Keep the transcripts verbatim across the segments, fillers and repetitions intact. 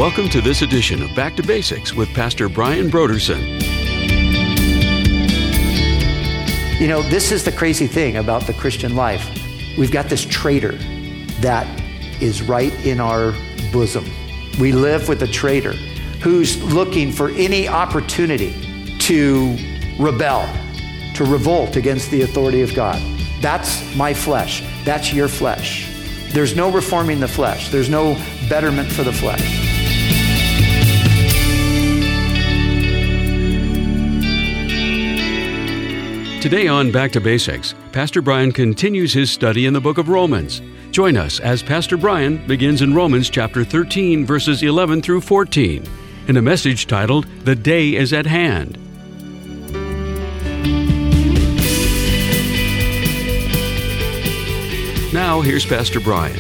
Welcome to this edition of Back to Basics with Pastor Brian Brodersen. You know, this is the crazy thing about the Christian life. We've got this traitor that is right in our bosom. We live with a traitor who's looking for any opportunity to rebel, to revolt against the authority of God. That's my flesh. That's your flesh. There's no reforming the flesh. There's no betterment for the flesh. Today on Back to Basics, Pastor Brian continues his study in the book of Romans. Join us as Pastor Brian begins in Romans chapter thirteen, verses eleven through fourteen, in a message titled, "The Day is at Hand." Now, here's Pastor Brian.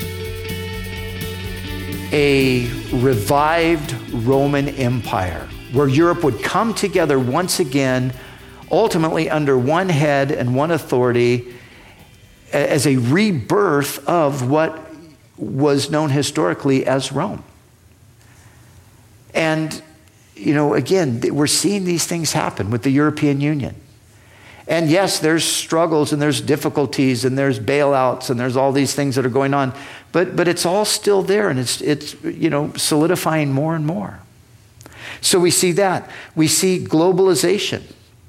A revived Roman Empire, where Europe would come together once again, ultimately under one head and one authority, as a rebirth of what was known historically as Rome. And, you know, again, we're seeing these things happen with the European Union. And yes, there's struggles and there's difficulties and there's bailouts and there's all these things that are going on, but but it's all still there, and it's it's you know solidifying more and more. So we see that. We see globalization.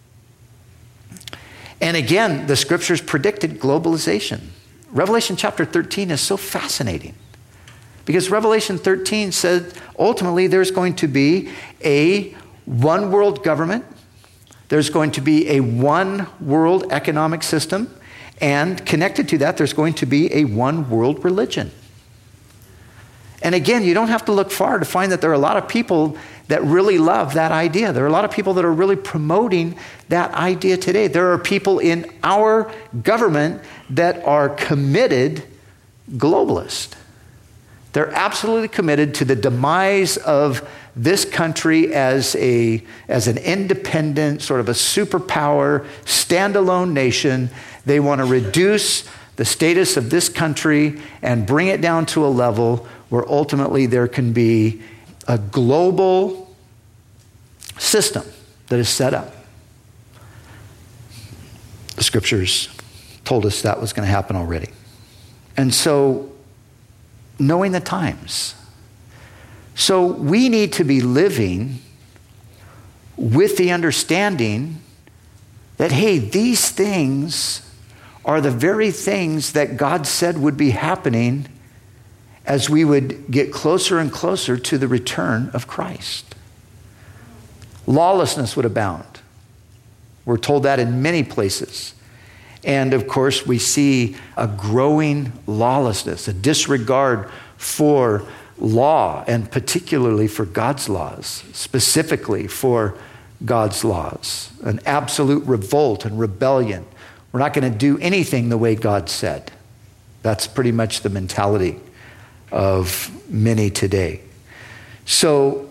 And again, the scriptures predicted globalization. Revelation chapter thirteen is so fascinating because Revelation thirteen said ultimately there's going to be a one world government. There's going to be a one world economic system. And connected to that, there's going to be a one world religion. And again, you don't have to look far to find that there are a lot of people that really love that idea. There are a lot of people that are really promoting that idea today. There are people in our government that are committed globalist. They're absolutely committed to the demise of this country as a as an independent, sort of a superpower, standalone nation. They want to reduce the status of this country and bring it down to a level where ultimately there can be a global system that is set up. The scriptures told us that was going to happen already. And so, knowing the times. So we need to be living with the understanding that, hey, these things are the very things that God said would be happening as we would get closer and closer to the return of Christ. Lawlessness would abound. We're told that in many places. And of course, we see a growing lawlessness, a disregard for law, and particularly for God's laws, specifically for God's laws. An absolute revolt and rebellion. We're not going to do anything the way God said. That's pretty much the mentality of many today. So,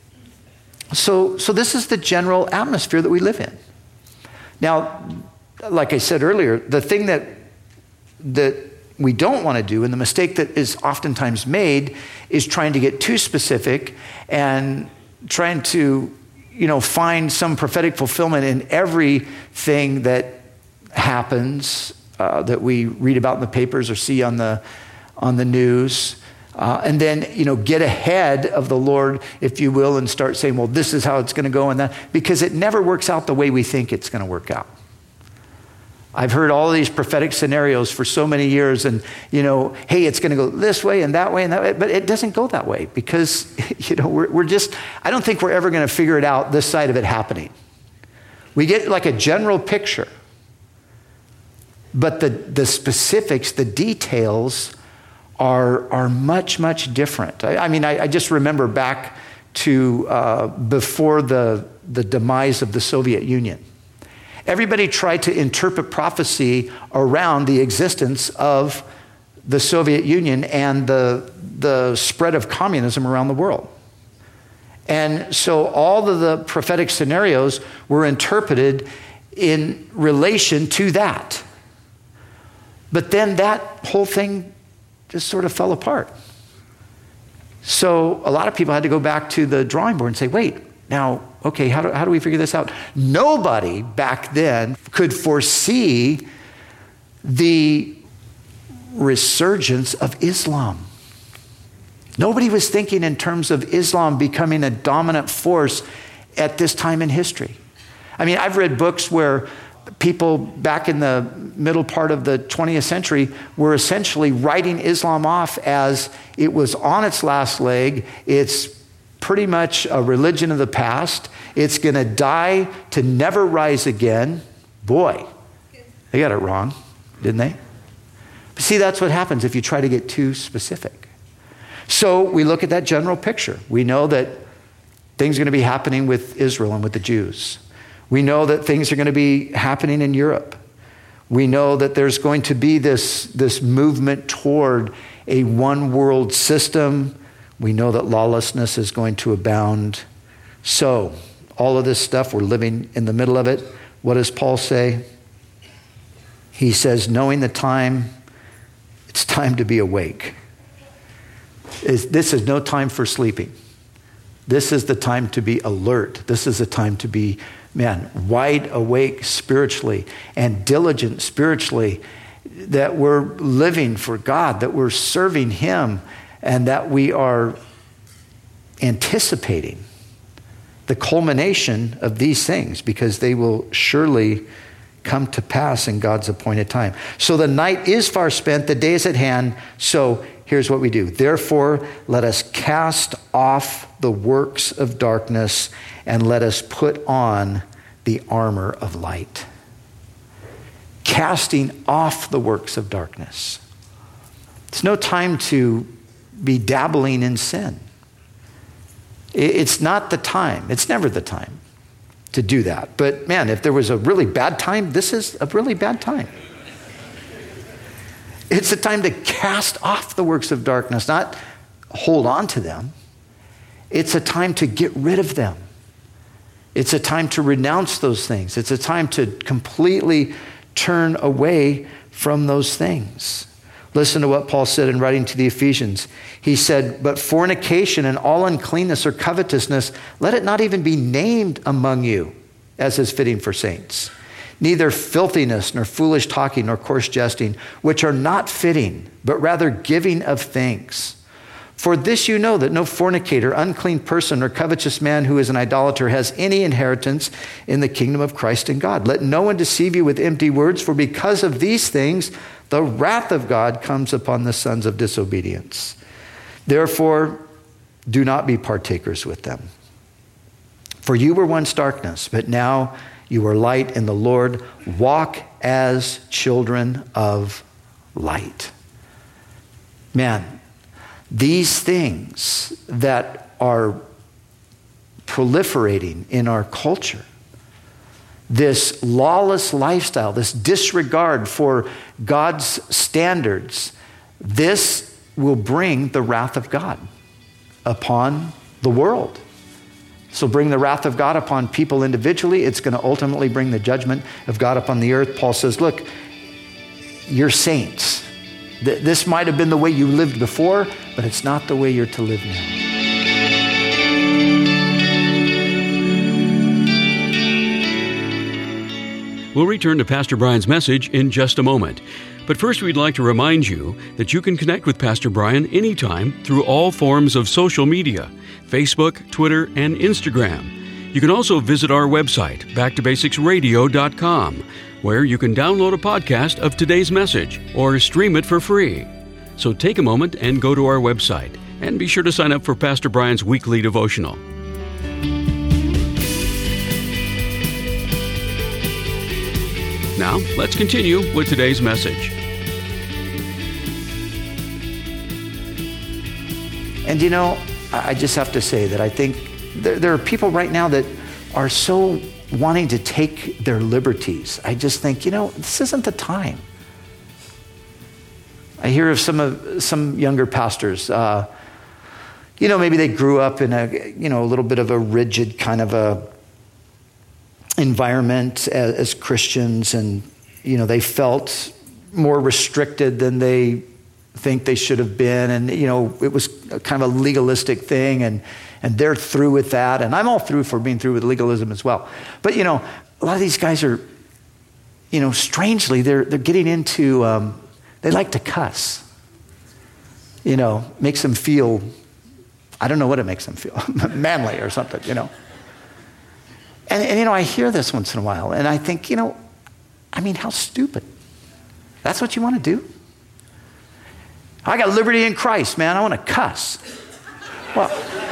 so, so this is the general atmosphere that we live in. Now, like I said earlier, the thing that that we don't want to do, and the mistake that is oftentimes made, is trying to get too specific and trying to, you know, find some prophetic fulfillment in everything that happens uh, that we read about in the papers or see on the on the news. Uh, and then, you know, get ahead of the Lord, if you will, and start saying, well, this is how it's going to go, and that, because it never works out the way we think it's going to work out. I've heard all of these prophetic scenarios for so many years, and, you know, hey, it's going to go this way and that way and that way, but it doesn't go that way because, you know, we're, we're just, I don't think we're ever going to figure it out this side of it happening. We get like a general picture, but the, the specifics, the details are, are much, much different. I, I mean, I, I just remember back to uh, before the, the demise of the Soviet Union. Everybody tried to interpret prophecy around the existence of the Soviet Union and the, the spread of communism around the world. And so all of the prophetic scenarios were interpreted in relation to that. But then that whole thing just sort of fell apart. So a lot of people had to go back to the drawing board and say, wait, now, okay, how do, how do we figure this out? Nobody back then could foresee the resurgence of Islam. Nobody was thinking in terms of Islam becoming a dominant force at this time in history. I mean, I've read books where people back in the middle part of the twentieth century were essentially writing Islam off as it was on its last leg. It's pretty much a religion of the past. It's going to die to never rise again. Boy, they got it wrong, didn't they? But see, that's what happens if you try to get too specific. So we look at that general picture. We know that things are going to be happening with Israel and with the Jews. We know that things are going to be happening in Europe. We know that there's going to be this, this movement toward a one world system. We know that lawlessness is going to abound. So all of this stuff, we're living in the middle of it. What does Paul say? He says, knowing the time, it's time to be awake. This is no time for sleeping. This is the time to be alert. This is the time to be, man, wide awake spiritually and diligent spiritually, that we're living for God, that we're serving Him, and that we are anticipating the culmination of these things, because they will surely come to pass in God's appointed time. So the night is far spent, the day is at hand. So here's what we do. Therefore, let us cast off the works of darkness and let us put on the armor of light. Casting off the works of darkness. It's no time to be dabbling in sin. It's not the time. It's never the time to do that. But man, if there was a really bad time, this is a really bad time. It's a time to cast off the works of darkness, not hold on to them. It's a time to get rid of them. It's a time to renounce those things. It's a time to completely turn away from those things. Listen to what Paul said in writing to the Ephesians. He said, but fornication and all uncleanness or covetousness, let it not even be named among you, as is fitting for saints. Neither filthiness, nor foolish talking, nor coarse jesting, which are not fitting, but rather giving of thanks. For this you know, that no fornicator, unclean person, or covetous man who is an idolater has any inheritance in the kingdom of Christ and God. Let no one deceive you with empty words, for because of these things, the wrath of God comes upon the sons of disobedience. Therefore, do not be partakers with them. For you were once darkness, but now you are light in the Lord. Walk as children of light. Man, these things that are proliferating in our culture, this lawless lifestyle, this disregard for God's standards, this will bring the wrath of God upon the world. So bring the wrath of God upon people individually. It's going to ultimately bring the judgment of God upon the earth. Paul says, look, you're saints. This might have been the way you lived before, but it's not the way you're to live now. We'll return to Pastor Brian's message in just a moment. But first, we'd like to remind you that you can connect with Pastor Brian anytime through all forms of social media, Facebook, Twitter, and Instagram. You can also visit our website, back to basics radio dot com, where you can download a podcast of today's message or stream it for free. So take a moment and go to our website, and be sure to sign up for Pastor Brian's weekly devotional. Now, let's continue with today's message. And you know, I just have to say that I think there, there are people right now that are so wanting to take their liberties. I just think, you know, this isn't the time. I hear of some of some younger pastors, uh, you know, maybe they grew up in a, you know, a little bit of a rigid kind of a environment as, as Christians, and you know, they felt more restricted than they think they should have been. And, you know, it was kind of a legalistic thing, and, and they're through with that. And I'm all through for being through with legalism as well. But, you know, a lot of these guys are, you know, strangely, they're, they're getting into, um, they like to cuss. You know, makes them feel, I don't know what it makes them feel, manly or something, you know. And, and, you know, I hear this once in a while, and I think, you know, I mean, how stupid. That's what you want to do? I got liberty in Christ, man. I want to cuss. Well,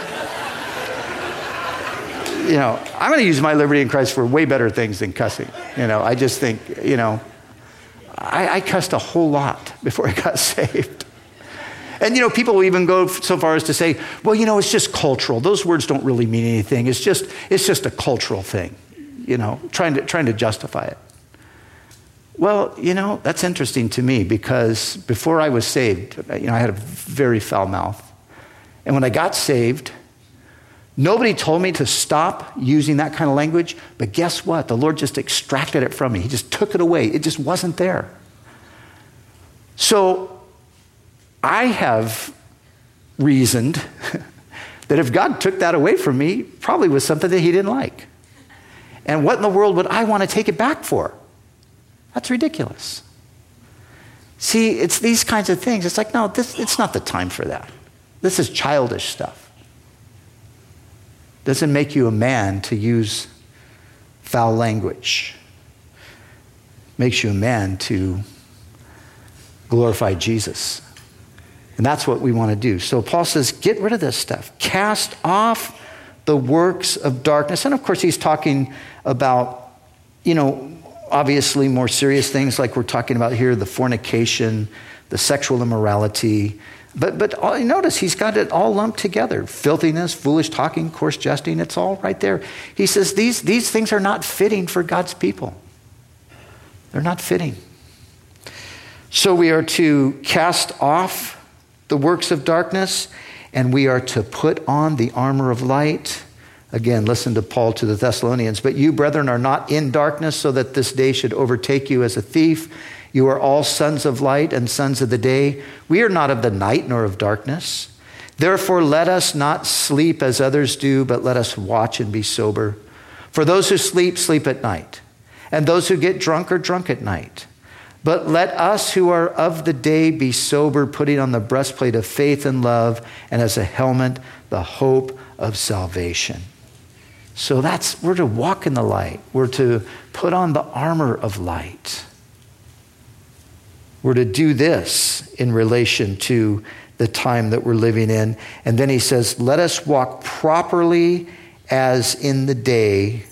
you know, I'm going to use my liberty in Christ for way better things than cussing. You know, I just think, you know, I, I cussed a whole lot before I got saved. And, you know, people will even go so far as to say, well, you know, it's just cultural. Those words don't really mean anything. It's just, it's just a cultural thing, you know, trying to, trying to justify it. Well, you know, that's interesting to me, because before I was saved, you know, I had a very foul mouth. And when I got saved, nobody told me to stop using that kind of language. But guess what? The Lord just extracted it from me. He just took it away. It just wasn't there. So I have reasoned that if God took that away from me, probably was something that he didn't like. And what in the world would I want to take it back for? That's ridiculous. See, it's these kinds of things. It's like, no, this, it's not the time for that. This is childish stuff. Doesn't make you a man to use foul language. Makes you a man to glorify Jesus. And that's what we want to do. So Paul says, get rid of this stuff. Cast off the works of darkness. And of course, he's talking about, you know, obviously more serious things like we're talking about here, the fornication, the sexual immorality. But but all, notice he's got it all lumped together. Filthiness, foolish talking, coarse jesting, it's all right there. He says these, these things are not fitting for God's people. They're not fitting. So we are to cast off the works of darkness, and we are to put on the armor of light. Again, listen to Paul to the Thessalonians. But you, brethren, are not in darkness, so that this day should overtake you as a thief. You are all sons of light and sons of the day. We are not of the night nor of darkness. Therefore, let us not sleep as others do, but let us watch and be sober. For those who sleep, sleep at night. And those who get drunk are drunk at night. But let us who are of the day be sober, putting on the breastplate of faith and love, and as a helmet, the hope of salvation. So that's, we're to walk in the light. We're to put on the armor of light. We're to do this in relation to the time that we're living in. And then he says, let us walk properly as in the day,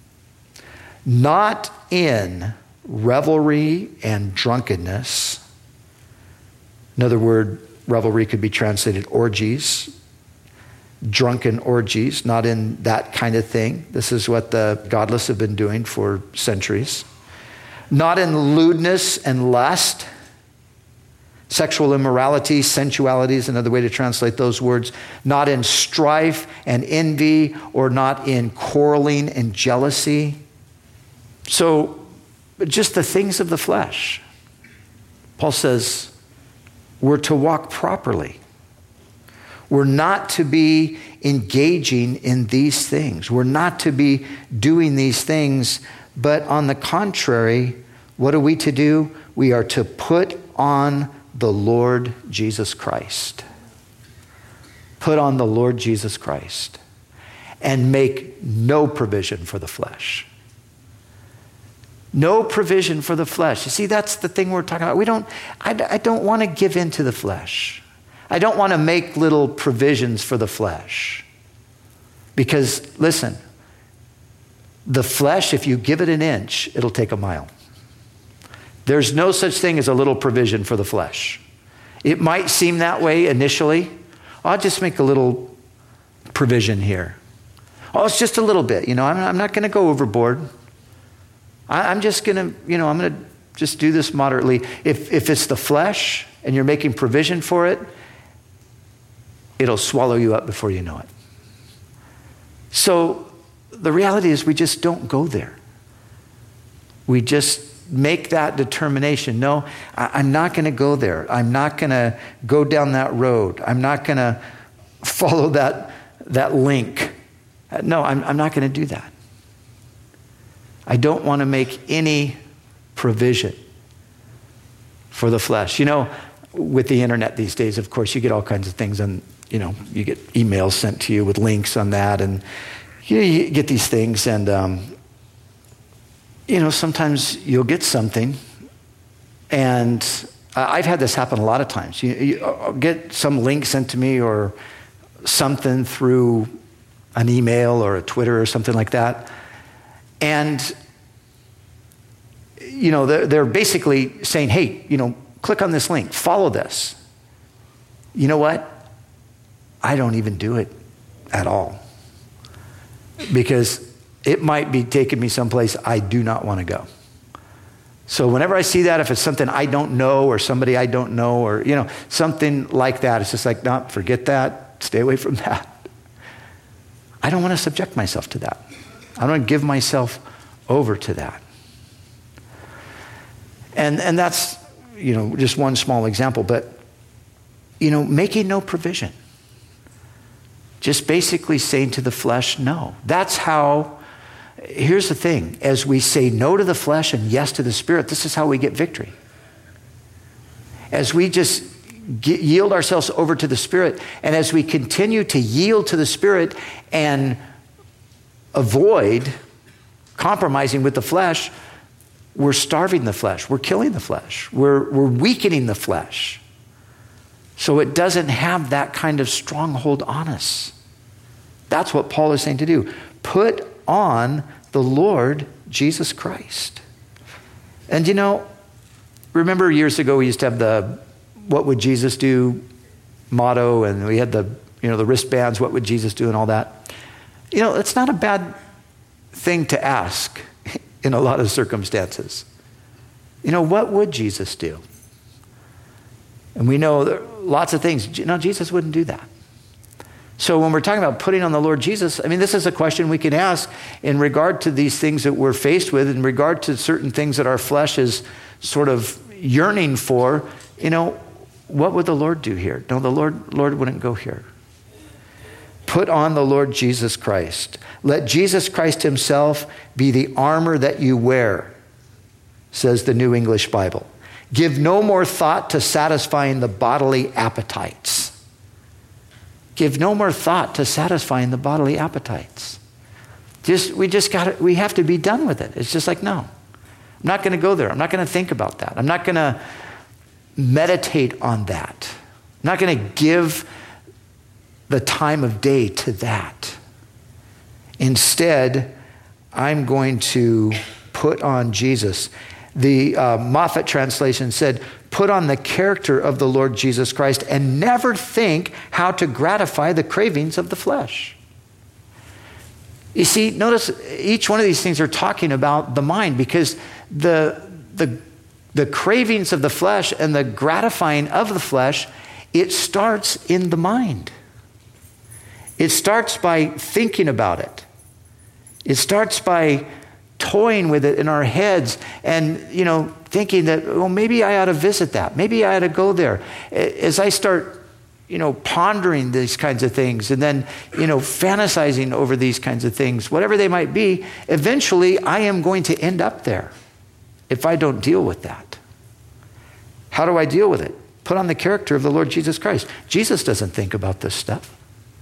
not in revelry and drunkenness. Another word, revelry, could be translated orgies. Drunken orgies, not in that kind of thing. This is what the godless have been doing for centuries. Not in lewdness and lust. Sexual immorality, sensuality is another way to translate those words. Not in strife and envy, or not in quarreling and jealousy. So, just the things of the flesh. Paul says we're to walk properly. We're not to be engaging in these things. We're not to be doing these things, but on the contrary, what are we to do? We are to put on the Lord Jesus Christ. Put on the Lord Jesus Christ and make no provision for the flesh. No provision for the flesh. You see, that's the thing we're talking about. We don't, I, I don't want to give in to the flesh. I don't want to make little provisions for the flesh. Because, listen, the flesh, if you give it an inch, it'll take a mile. There's no such thing as a little provision for the flesh. It might seem that way initially. I'll just make a little provision here. Oh, it's just a little bit. You know, I'm, I'm not going to go overboard. I, I'm just going to, you know, I'm going to just do this moderately. If, if it's the flesh and you're making provision for it, it'll swallow you up before you know it. So the reality is we just don't go there. We just make that determination. No, I, I'm not going to go there. I'm not going to go down that road. I'm not going to follow that, that link. No, I'm, I'm not going to do that. I don't want to make any provision for the flesh. You know, with the internet these days, of course, you get all kinds of things, and you know, you get emails sent to you with links on that, and you, know, you get these things, and um, you know, sometimes you'll get something, and I've had this happen a lot of times. You, you get some link sent to me or something through an email or a Twitter or something like that, and you know, they're, they're basically saying, hey, you know, click on this link, follow this. You know what? I don't even do it at all, because it might be taking me someplace I do not want to go. So whenever I see that, if it's something I don't know or somebody I don't know or, you know, something like that, it's just like, no, forget that. Stay away from that. I don't want to subject myself to that. I don't want to give myself over to that. And and that's, you know, just one small example, but, you know, making no provision. Just basically saying to the flesh, no. That's how, here's the thing. As we say no to the flesh and yes to the Spirit, this is how we get victory. As we just get, yield ourselves over to the Spirit, and as we continue to yield to the Spirit and avoid compromising with the flesh, we're starving the flesh. We're killing the flesh. We're, we're weakening the flesh. So it doesn't have that kind of stronghold on us. That's what Paul is saying to do. Put on the Lord Jesus Christ. And you know, remember years ago we used to have the "What would Jesus do" motto, and we had the, you know, the wristbands, "What would Jesus do?" and all that. You know, it's not a bad thing to ask in a lot of circumstances. You know, what would Jesus do? And we know there are lots of things. No, Jesus wouldn't do that. So when we're talking about putting on the Lord Jesus, I mean, this is a question we can ask in regard to these things that we're faced with, in regard to certain things that our flesh is sort of yearning for. You know, what would the Lord do here? No, the Lord, Lord wouldn't go here. Put on the Lord Jesus Christ. Let Jesus Christ himself be the armor that you wear, says the New English Bible. Give no more thought to satisfying the bodily appetites. Give no more thought to satisfying the bodily appetites. Just we just got we have to be done with it. It's just like, no. I'm not going to go there. I'm not going to think about that. I'm not going to meditate on that. I'm not going to give the time of day to that. Instead, I'm going to put on Jesus. The uh, Moffat translation said, put on the character of the Lord Jesus Christ and never think how to gratify the cravings of the flesh. You see, notice each one of these things are talking about the mind, because the, the, the cravings of the flesh and the gratifying of the flesh, it starts in the mind. It starts by thinking about it. It starts by toying with it in our heads and, you know, thinking that, well, maybe I ought to visit that. Maybe I ought to go there. As I start, you know, pondering these kinds of things and then, you know, fantasizing over these kinds of things, whatever they might be, eventually I am going to end up there if I don't deal with that. How do I deal with it? Put on the character of the Lord Jesus Christ. Jesus doesn't think about this stuff.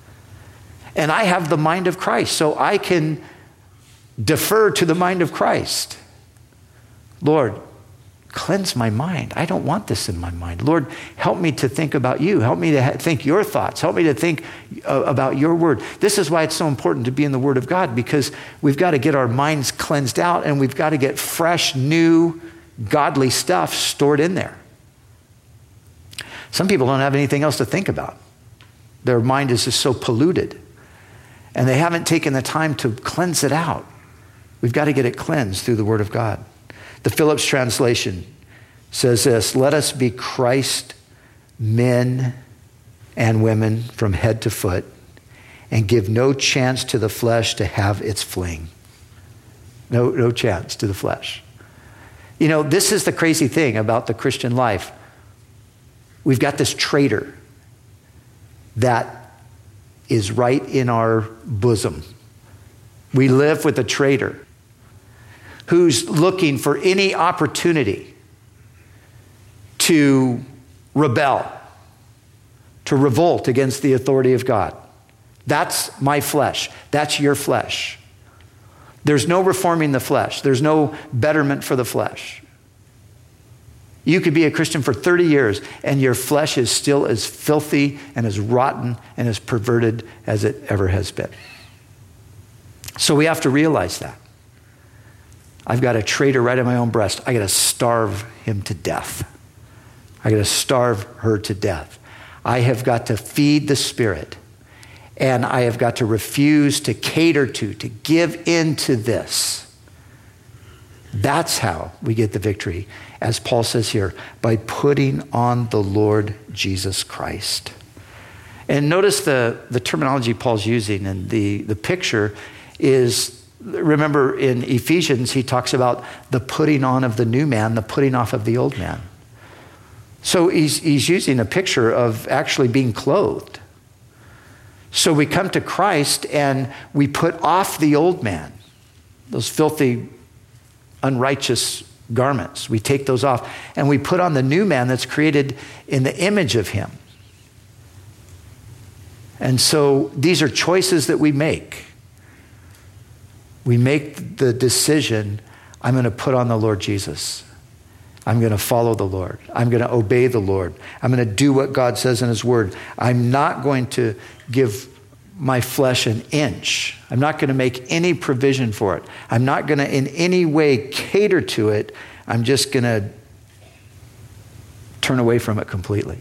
And I have the mind of Christ, so I can defer to the mind of Christ. Lord, cleanse my mind. I don't want this in my mind. Lord, help me to think about you. Help me to ha- think your thoughts. Help me to think uh, about your word. This is why it's so important to be in the Word of God, because we've got to get our minds cleansed out and we've got to get fresh, new, godly stuff stored in there. Some people don't have anything else to think about. Their mind is just so polluted and they haven't taken the time to cleanse it out. We've got to get it cleansed through the Word of God. The Phillips translation says this: let us be Christ men and women from head to foot and give no chance to the flesh to have its fling. No, no chance to the flesh. You know, this is the crazy thing about the Christian life. We've got this traitor that is right in our bosom. We live with a traitor who's looking for any opportunity to rebel, to revolt against the authority of God. That's my flesh. That's your flesh. There's no reforming the flesh. There's no betterment for the flesh. You could be a Christian for thirty years and your flesh is still as filthy and as rotten and as perverted as it ever has been. So we have to realize that. I've got a traitor right in my own breast. I got to starve him to death. I got to starve her to death. I have got to feed the Spirit. And I have got to refuse to cater to, to give in to this. That's how we get the victory, as Paul says here, by putting on the Lord Jesus Christ. And notice the, the terminology Paul's using, and the, the picture is, remember in Ephesians, he talks about the putting on of the new man, the putting off of the old man. So he's, he's using a picture of actually being clothed. So we come to Christ and we put off the old man, those filthy, unrighteous garments. We take those off and we put on the new man that's created in the image of him. And so these are choices that we make. We make the decision, I'm going to put on the Lord Jesus. I'm going to follow the Lord. I'm going to obey the Lord. I'm going to do what God says in his word. I'm not going to give my flesh an inch. I'm not going to make any provision for it. I'm not going to in any way cater to it. I'm just going to turn away from it completely.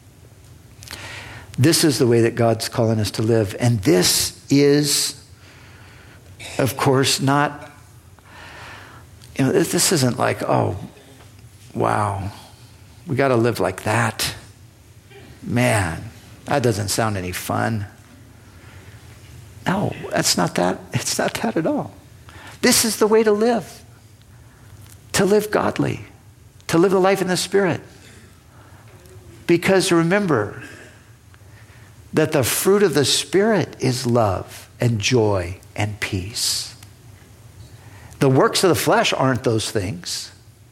This is the way that God's calling us to live. And this is, of course, not, you know, this isn't like, oh, wow, we got to live like that. Man, that doesn't sound any fun. No, that's not that. It's not that at all. This is the way to live. To live godly. To live the life in the Spirit. Because remember that the fruit of the Spirit is love and joy and peace. The works of the flesh aren't those things.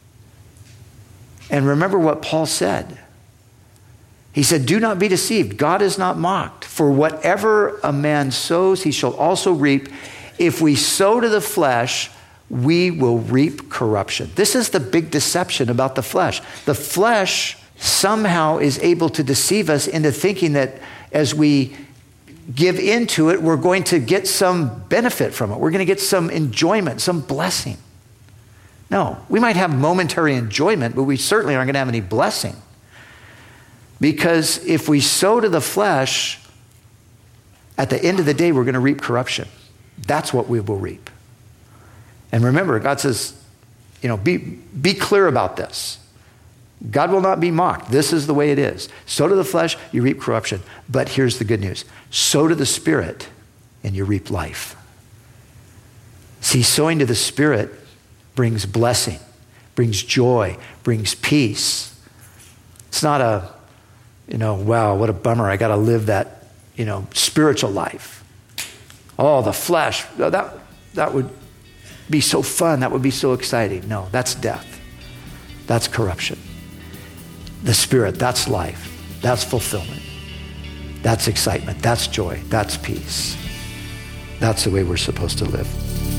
And remember what Paul said. He said, do not be deceived. God is not mocked. For whatever a man sows, he shall also reap. If we sow to the flesh, we will reap corruption. This is the big deception about the flesh. The flesh somehow is able to deceive us into thinking that as we give into it, we're going to get some benefit from it. We're going to get some enjoyment, some blessing. No, we might have momentary enjoyment, but we certainly aren't going to have any blessing. Because if we sow to the flesh, at the end of the day, we're going to reap corruption. That's what we will reap. And remember, God says, you know, be, be clear about this. God will not be mocked. This is the way it is. Sow to the flesh, you reap corruption. But here's the good news. Sow to the Spirit, and you reap life. See, sowing to the Spirit brings blessing, brings joy, brings peace. It's not a, you know, wow, what a bummer. I got to live that, you know, spiritual life. Oh, the flesh, that, that would be so fun. That would be so exciting. No, that's death. That's corruption. The Spirit, that's life. That's fulfillment. That's excitement. That's joy. That's peace. That's the way we're supposed to live.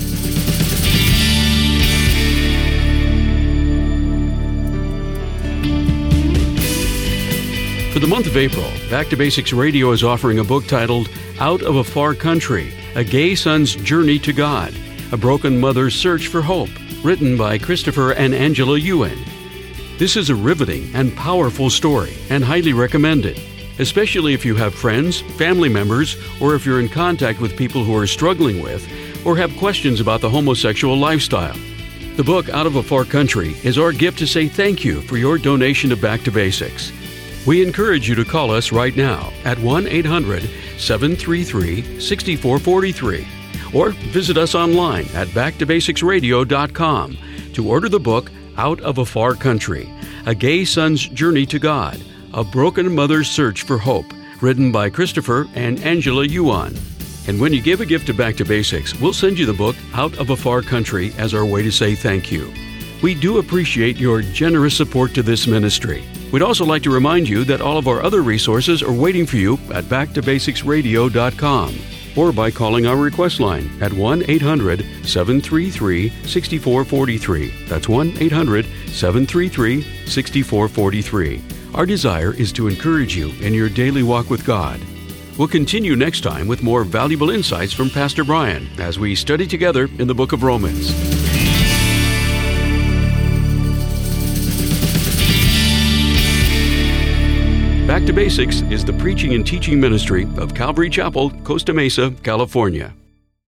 For the month of April, Back to Basics Radio is offering a book titled Out of a Far Country, A Gay Son's Journey to God, A Broken Mother's Search for Hope, written by Christopher and Angela Ewan. This is a riveting and powerful story and highly recommended, especially if you have friends, family members, or if you're in contact with people who are struggling with or have questions about the homosexual lifestyle. The book Out of a Far Country is our gift to say thank you for your donation to Back to Basics. We encourage you to call us right now at one eight hundred seven three three six four four three or visit us online at back to basics radio dot com to order the book Out of a Far Country, A Gay Son's Journey to God, A Broken Mother's Search for Hope, written by Christopher and Angela Yuan. And when you give a gift to Back to Basics, we'll send you the book Out of a Far Country as our way to say thank you. We do appreciate your generous support to this ministry. We'd also like to remind you that all of our other resources are waiting for you at back to basics radio dot com or by calling our request line at one eight hundred seven three three six four four three. That's one eight hundred seven three three six four four three. Our desire is to encourage you in your daily walk with God. We'll continue next time with more valuable insights from Pastor Brian as we study together in the book of Romans. Back to Basics is the preaching and teaching ministry of Calvary Chapel, Costa Mesa, California.